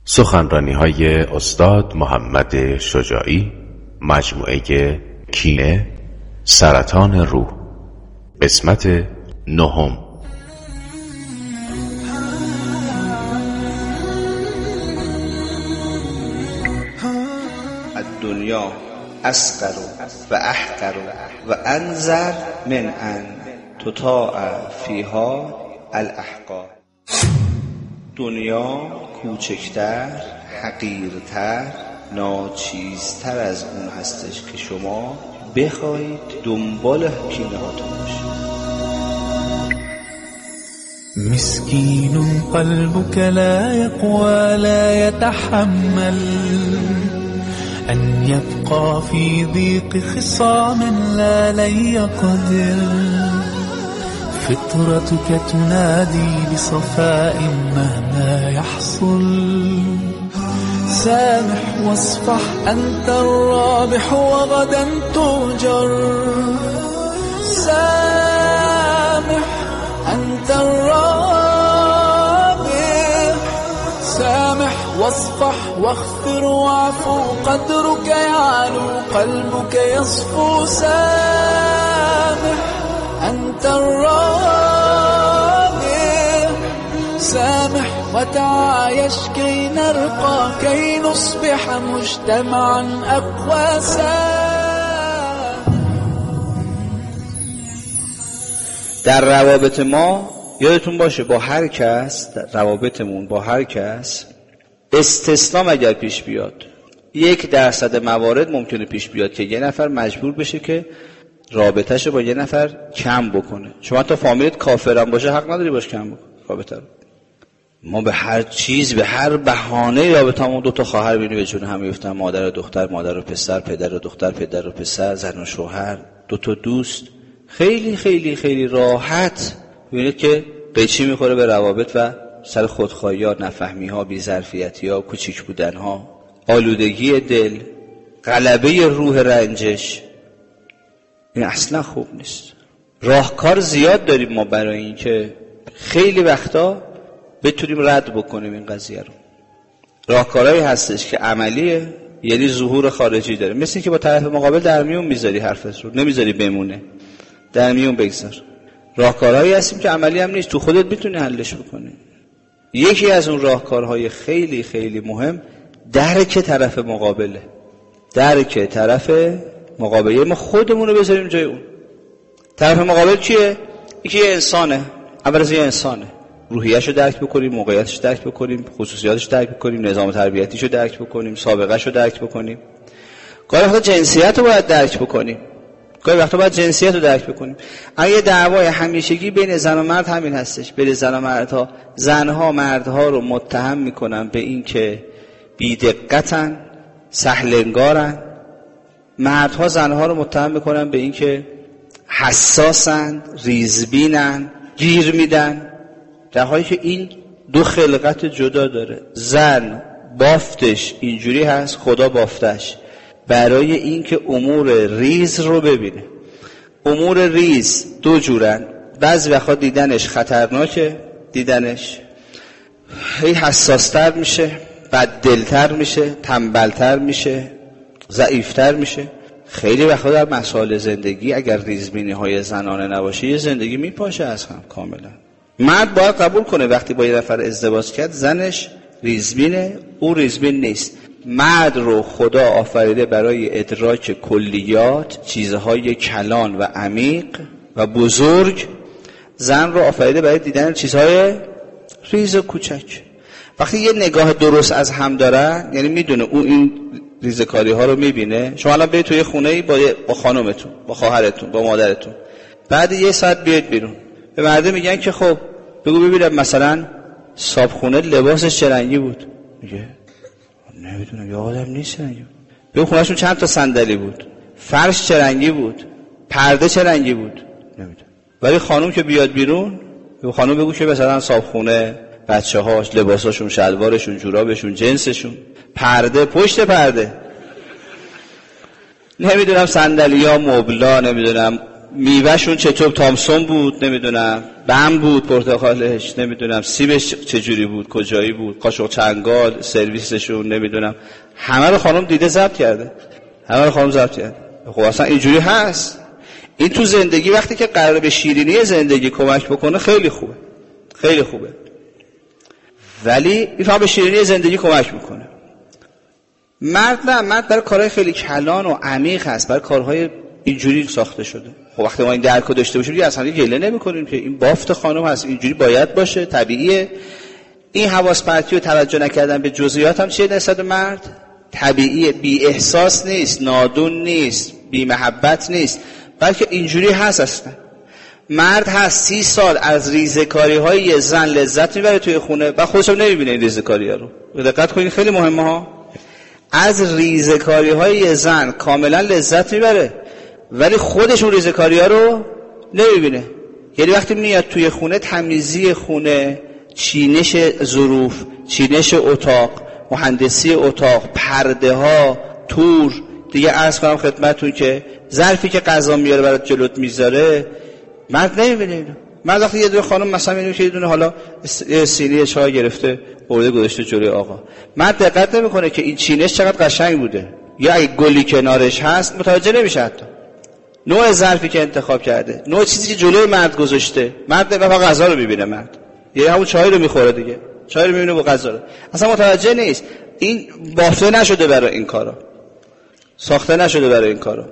سخنرانی‌های استاد محمد شجاعی، مجموعه کینه، سرطان روح، قسمت 9. الدنیا اصغر و احقر و انذر من ان تطاع فیها الاحقار. دنیا کوچکتر، حقیرتر، ناچیزتر از اون هستش که شما بخواید دنبال کینه هاتون باشید. مسكين قلبك لا يقوى لا يتحمل أن يبقى في ضيق خصام لا لن يقدر. فطرتك تنادي بصفاء مهما يحصل. سامح واصفح أنت الرابح وغدا تؤجر. سامح أنت الرابح. سامح واصفح واغفر واعفو قدرك يعلو قلبك يصفو. سامح أنت الرابح. سامح وتعايش كي نرقى كي نصبح مجتمعا أقوى. در روابط ما یادتون باشه با هر کس، روابطمون با هر کس استثناء اگر پیش بیاد 1% موارد ممکنه پیش بیاد که یه نفر مجبور بشه که رابطه‌شو با یه نفر کم بکنه. شما تا فامیلت کافرم باشه حق نداری باش کم بکن رابطه رو. ما به هر چیز، به هر بهانه رابطمون 2 تا خواهر بینی به جون هم میفتن، مادر و دختر، مادر و پسر، پدر و دختر، پدر و پسر، زن و شوهر، 2 تا دوست. خیلی خیلی خیلی راحت ببینید که به چی میخوره، به روابط و سر خودخواهی‌ها، نفهمی‌ها، بی‌ظرفیتی‌ها، کوچیک بودن‌ها، آلودگی دل، غلبه روح رنجش. این اصلا خوب نیست. راهکار زیاد داریم ما برای این که خیلی وقتا بتونیم رد بکنیم این قضیه رو. راهکارهایی هستش که عملیه، یعنی ظهور خارجی داره. مثل که با طرف مقابل در میون میذاری حرفت رو، نمیذاری بمونه، در میون بگذار. راهکارهایی هستیم که عملی هم نیست، تو خودت میتونی حلش بکنی. یکی از اون راهکارهای خیلی خیلی مهم درک طرف مقابله. درک طرف مقابله، ما خودمون رو بذاریم جای اون. طرف مقابل کیه؟ یکی یه انسانه. اول از یه انسانه، روحیه‌شو درک بکنیم، موقعیتش درک بکنیم، خصوصیاتش درک بکنیم، نظام تربیتیشو درک بکنیم، سابقه‌شو درک بکنیم. گاهی وقتا جنسیت رو باید درک بکنیم. گاهی وقتا باید جنسیت رو درک بکنیم. اگه دعوای همیشگی بین زن و مرد همین هستش، بین زن و مردها، زنها مردها رو متهم میکنن به این که بی‌دقتن، سهل‌انگارن. مردها زنها رو متهم میکنن به این که حساسن، ریزبینن، گیر میدن، در حالی که این 2 خلقت جدا داره. زن بافتش اینجوری هست، خدا بافتش برای این که امور ریز رو ببینه. امور ریز 2 جورن. بعضی وقتا دیدنش خطرناکه، دیدنش هی حساستر میشه، بددلتر میشه، تنبلتر میشه، ضعیفتر میشه. خیلی وقتا در مسائل زندگی اگر ریزبینی های زنانه نباشه یه زندگی میپاشه از هم کاملا. مرد باید قبول کنه وقتی با یه نفر ازدواج کرد زنش ریزبینه، او ریزبین نیست. مرد رو خدا آفریده برای ادراک کلیات، چیزهای کلان و عمیق و بزرگ. زن رو آفریده برای دیدن چیزهای ریز و کوچک. وقتی یه نگاه درست از هم دارن، یعنی میدونه او این ریزکاری ها رو میبینه. شما الان برید توی خونه با خانومتون، با خواهرتون، با مادرتون، بعد 1 ساعت بیاید بیرون، به مرده میگن که خب بگو ببینم مثلا صابخونه لباسش چه رنگی بود؟ میگه نمیدونم، یا آدم نیست رنگی بود. بگو خونهشون چند تا صندلی بود، فرش چه رنگی بود، پرده چه رنگی بود؟ نمیدونم. ولی خانوم که بیاد بیرون، بگو خانوم بگو که مثلا صابخونه، بچه‌هاش، لباساشون، شلوارشون، جورابشون، جنسشون، پرده، پشت پرده، نمیدونم صندلی‌ها، مبلا، نمیدونم میوهشون چطور تامسون بود نمیدونم، بم بود پرتقالش نمیدونم، سیبش چجوری بود، کجایی بود، قاشق چنگال، سرویسشون نمیدونم، همه رو خانم دیده ضبط کرده، همه رو خانم ضبط کرده. خب اصلا اینجوری هست. این تو زندگی وقتی که قراره به شیرینی زندگی کمک بکنه خیلی خوبه، خیلی خوبه، ولی این فقط به شیرینی زندگی کمک میکنه. مرد نه، مرد برای کارهای خیلی کلان و عمیق هست، برای کارهای اینجوری ساخته شده. خب وقتی ما این درک رو داشته باشیم دیگه اصلا گله نمی‌کنیم که این بافت خانم هست، اینجوری باید باشه، طبیعیه. این حواس پرتی و توجه نکردن به جزئیات هم چیه نسبت به مرد؟ طبیعیه، بی احساس نیست، نادون نیست، بی محبت نیست، بلکه اینجوری هست. اصلا مرد هست 30 سال از ریزه‌کاری‌های یه زن لذت میبره توی خونه و خودش هم نمیبینه این ریزه‌کاری‌ها رو. دقت کنید خیلی مهمه ها. از ریزه‌کاری‌های یه زن کاملا لذت میبره ولی خودش اون ریزه‌کاری‌ها رو نمیبینه. یعنی وقتی میاد توی خونه، تمیزی خونه، چینش ظروف، چینش اتاق، مهندسی اتاق، پرده ها، تور، دیگه عرض کنم خدمتتون که ظرفی که غذا میاره برات جلوت میذاره، مرد نمیبینه اینو. مرد وقتی یه دونه خانم مثلا میبینه که یه دونه حالا سینی چای گرفته برده گذاشته جلوی آقا، مرد دقت نمیکنه که این چینش چقدر قشنگ بوده، یا اگه گلی کنارش هست متوجه نمیشه، حتی نوع ظرفی که انتخاب کرده، نوع چیزی که جلوی مرد گذاشته. مرد فقط غذا رو میبینه، مرد یه همون چای رو میخوره دیگه، چای رو میبینه با غذا رو، اصلا متوجه نیست. این بافته نشده برای این کارا، ساخته نشده برای این کارا.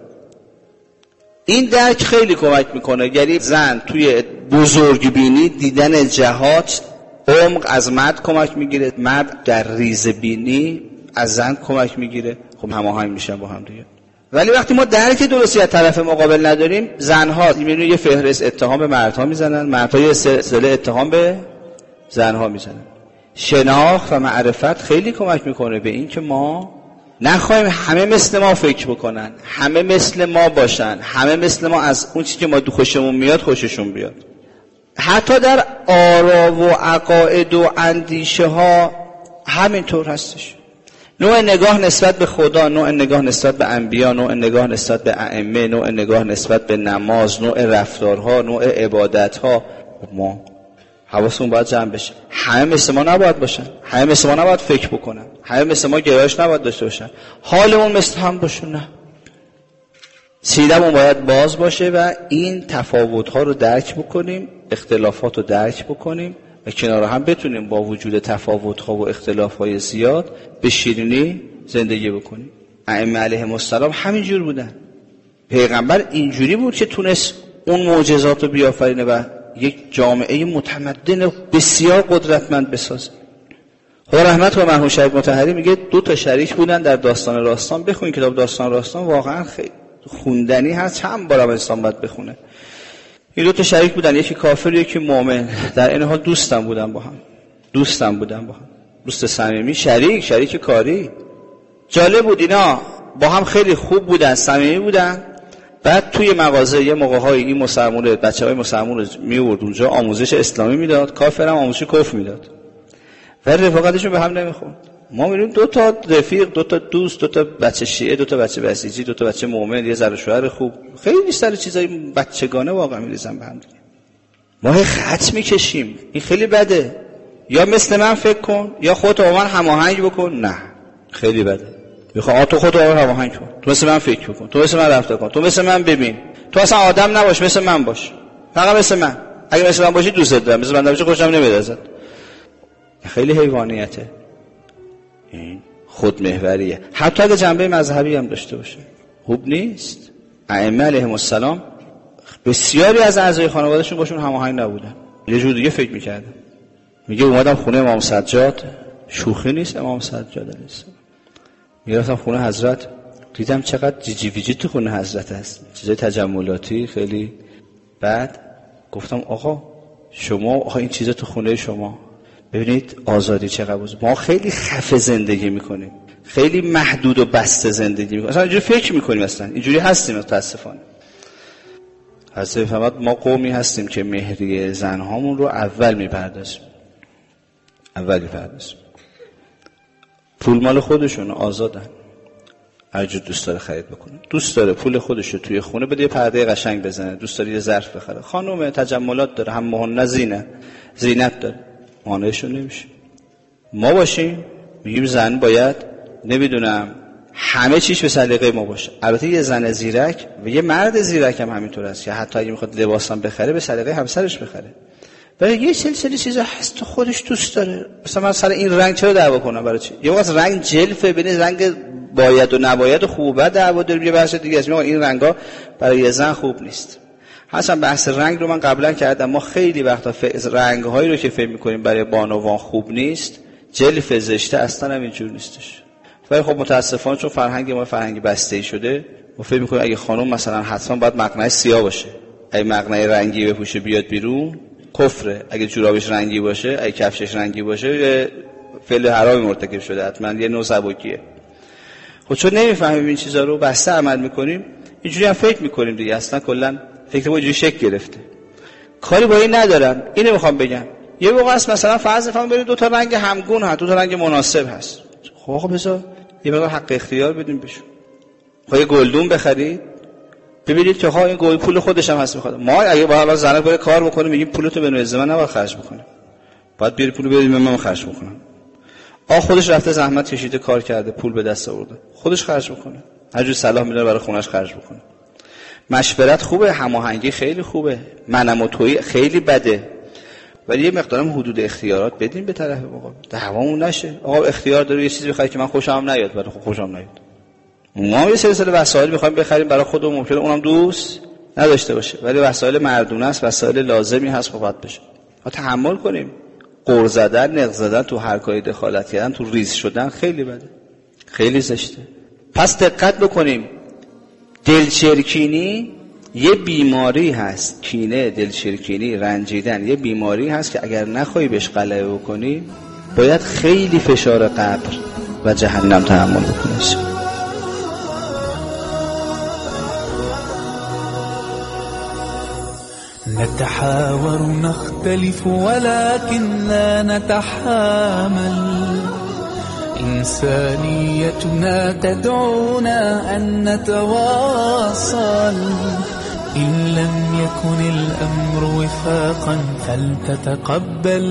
این درک خیلی کمک میکنه. یعنی زن توی بزرگ بینی، دیدن جهات، عمق از مرد کمک میگیره، مرد در ریزه بینی از زن کمک میگیره. خب هماهنگ میشن با هم دیگه. ولی وقتی ما درک درستی از طرف مقابل نداریم، زنها میبینید یه فهرست اتهام به مردها میزنن، مردها یه سلسله اتهام به زنها میزنن. شناخت و معرفت خیلی کمک میکنه به این که ما نخواهیم همه مثل ما فکر بکنن، همه مثل ما باشن، همه مثل ما از اون چیزی که ما خوشمون میاد خوششون بیاد. حتی در آرا و عقاید و اندیشه ها همینطور هستش. نوع نگاه نسبت به خدا، نوع نگاه نسبت به انبیا، نوع نگاه نسبت به ائمه، نوع نگاه نسبت به نماز، نوع رفتارها، نوع عبادتها، ما حواسمون باید جمع بشه. همه مثل ما نباید باشن، همه مثل ما نباید فکر بکنن، همه مثل ما گرایش نباید داشته باشن، حالمون مثل هم باشه. نه، سینمون باید باز باشه و این تفاوت‌ها رو درک بکنیم، اختلافات رو درک بکنیم و کنار هم بتونیم با وجود تفاوت‌ها و اختلاف‌های زیاد به شیرینی زندگی بکنیم. ائمه علیهم السلام همینجور بودن. پیغمبر اینجوری بود که تونست اون معجزات رو بیافرینه و یک جامعه متمدن بسیار قدرتمند بسازه. خدا رحمت کنه مرحوم شریف مطهری میگه 2 شریک بودن در داستان راستان. بخونید کتاب داستان راستان، واقعا خیلی خوندنی هست، چند بارم انسان باید بخونه. این 2 شریک بودن، یکی کافر یکی مؤمن، در این حال دوستم بودن با هم، دوست صمیمی، شریک کاری. جالب بود اینا با هم خیلی خوب بودن، صمیمی بودن. بعد توی مغازه یه موقع‌های این مسلمون بچه‌های مسلمون رو میورد اونجا آموزش اسلامی میداد، کافرم آموزش کفر میداد و رفاقتشون به هم نمیخورد. ما میریم 2 تا رفیق، 2 تا دوست، 2 تا بچه شیعه، 2 تا بچه بسیجی، 2 تا بچه مؤمن، یه زن و شوهر خوب، خیلی سر چیزای بچگانه واقعا میریزن به هم دیگه. ما خط میکشیم، این خیلی بده. یا مثل من فکر کن یا خودت با من هماهنگ بکن. نه، خیلی بده. میخوام تو خودت با من هماهنگ کن، تو مثل من فکر بکن، تو مثل من رفتار کن، تو مثل من ببین، تو اصلا آدم نباش، مثل من باش، فقط مثل من. اگه مثل من باشی دوستت دارم، مثل من نباشی خوشم نمیاد ازت. خیلی حیوانیته، این خودمحوریه. حتی اگه جنبه مذهبی هم داشته باشه خوب نیست. ائمه علیهم السلام بسیاری از اعضای خانوادهشون باشون هماهنگ نبودن، یه جور دیگه فکر میکردن. میگه اومدم خونه امام سجاد، شوخی نیست، امام سجاد علیه السلام. میرفتم خونه حضرت، دیدم چقدر جیجی ویجی تو خونه حضرت هست، چیزای تجملاتی خیلی. بعد گفتم آقا شما این چیزا تو خونه شما، ببینید آزادی چقدر بود. ما خیلی خفه زندگی میکنیم، خیلی محدود و بسته زندگی میکنیم، اصلا اینجوری فکر میکنیم، اصلا اینجوری هستیم متاسفانه. حضرت فرمود ما قومی هستیم که مهریه زنهامون رو اول میپردازیم. پول مال خودشون، آزادن. هر جور دوست داره خرید بکنه. دوست داره پول خودش رو توی خونه بده یه پرده قشنگ بزنه، دوست داره یه ظرف بخره. خانم تجملات داره، هم مهنه زینت داره، مانعشون نمیشه. ما باشیم میگیم زن باید نمیدونم همه چیش به سلیقه ما باشه. البته یه زن زیرک و یه مرد زیرک هم همینطور است که حتی اگه میخواد لباس هم بخره به سلیقه همسرش بخره. ولی یه سلسله چیزا هست تو خودش دوست داره. مثلا من سر این رنگ چرا دعوا کنم؟ برای چی؟ یه وقت رنگ جلفه، بین رنگ باید و نباید و خوب و بد دعوا داریم. یه بحث دیگه است، میگم این رنگا برای یه زن خوب نیست. اصلا بحث رنگ رو من قبلا کردم. ما خیلی وقتا رنگ‌هایی رو که فکر می‌کنیم برای بانوان خوب نیست، جلف زشته اصلا هم اینجور نیستش. ولی خب متاسفانه چون فرهنگ ما فرهنگ بسته‌ای شده، ما فکر می‌کنیم اگه خانم مثلا حتما باید مقنعه سیاه باشه، اگه مقنعه رنگی بپوشه بیاد بیرون کفره، اگه جورابش رنگی باشه، اگه کفشش رنگی باشه یه فعل حرامی مرتکب شده، حتما یه نوع سبکیه. خب چون نمی‌فهمیم این چیزا رو، بسته عمل می‌کنیم، اینجوری هم فکر می‌کنیم دیگه. اصلا کلاً فکر ما اینجوری شکل گرفته. کاری با این ندارم، اینو می‌خوام بگم. یه موقع است مثلا فرض بفرمایید برید دو تا رنگ همگون هست، دو تا رنگ مناسب هست. خب بذار یه مقدار حق اختیار بدیم بهشون. خب یه گلدون بخرید، ببینید که ها این گل پول خودش هم هست میخواد. ما اگه با حالا زنه بره کار بکنه میگیم پولتو به نوع من نباید خرج بکنه، باید بیاری پولو بدید من خرج بکنم. خودش رفته زحمت کشیده کار کرده پول به دست آورده، خودش خرج بکنه، هر جور صلاح میدونه برای خونش خرج بکنه. مشورت خوبه، هماهنگی خیلی خوبه، منم و تویی خیلی بده، ولی یه مقدارم حدود اختیارات بدیم به طرف مقابل، دعوامون نشه. آقا اختیار داره یه چیزی بخره که من خوشم نیاد، برای خوشم نیاد. ما یه سلسله وسایل می‌خوایم بخریم برای خودمون، ممکنه اونم دوست نداشته باشه، ولی وسایل مردونه است، وسایل لازمی هست خب باید بشه. ما تحمل کنیم. قُر زدن، نق زدن تو هر کاری دخالت کردن، تو ریز شدن خیلی بده، خیلی زشته. پس دقت بکنیم. دلچرکینی یه بیماری هست، کینه، دلچرکینی، رنجیدن یه بیماری هست که اگر نخوای بهش غلبه بکنی باید خیلی فشار قبر و جهنم تحمل بکنی. نتحاور نختلف ولكن لا نتحامل، إنسانيتنا تدعونا أن نتواصل، إن لم يكن الأمر وفاقا فلتتقبل،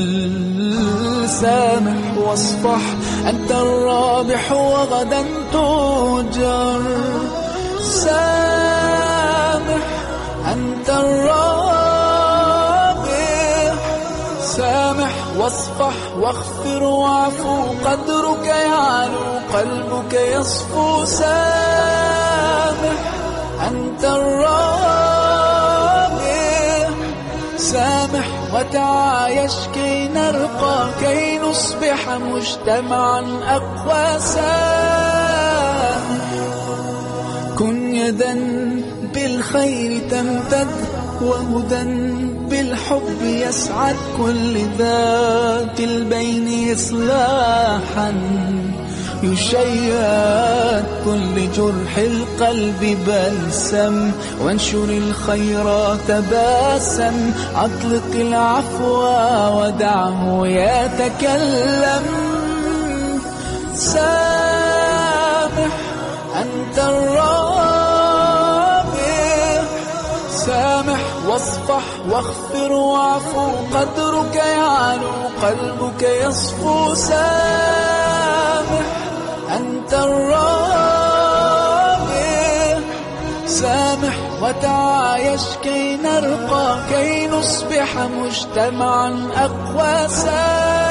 سامح واصفح أنت الرابح وغدا تؤجر، سامح أنت الرابح، سامح واصفح واغفر واعفو، قدرك يعلو قلبك يصفو، سامح أنت الرابح، سامح وتعايش كي نرقى، كي نصبح مجتمعا أقوى، سامح كن يدا بالخير تمتد، وهدى بالحب يسعد، كل ذات البين إصلاحا يشيد، كل جرح القلب بلسم، وانشر الخيرات باسم، أطلق العفو ودعه يتكلم، سامح أنت الرابح، سامح واصفح واغفر واعفو، قدرك يعلو قلبك يصفو، سامح أنت الرابح، سامح وتعايش كي نرقى، كي نصبح مجتمعا أقوى، سامح